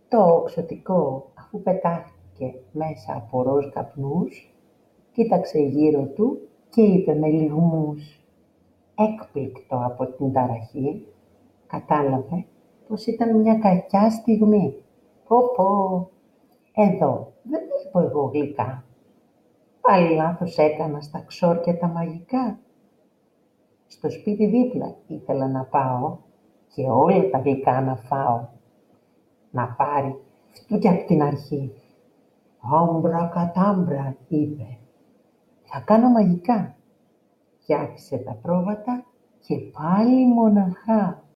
Το οξωτικό, αφού πετάχτηκε μέσα από ροζ καπνούς, κοίταξε γύρω του και είπε με λυγμούς. Έκπληκτο από την ταραχή, κατάλαβε πως ήταν μια κακιά στιγμή. Πω, εδώ δεν βλέπω εγώ γλυκά. Πάλι λάθος έκανα στα ξόρκια τα μαγικά. Στο σπίτι δίπλα ήθελα να πάω και όλα τα γλυκά να φάω. Να πάρει φτού κι απ' την αρχή. «Άμπρα κατάμπρα», είπε. «Θα κάνω μαγικά». Και άφησε τα πρόβατα και πάλι μοναχά.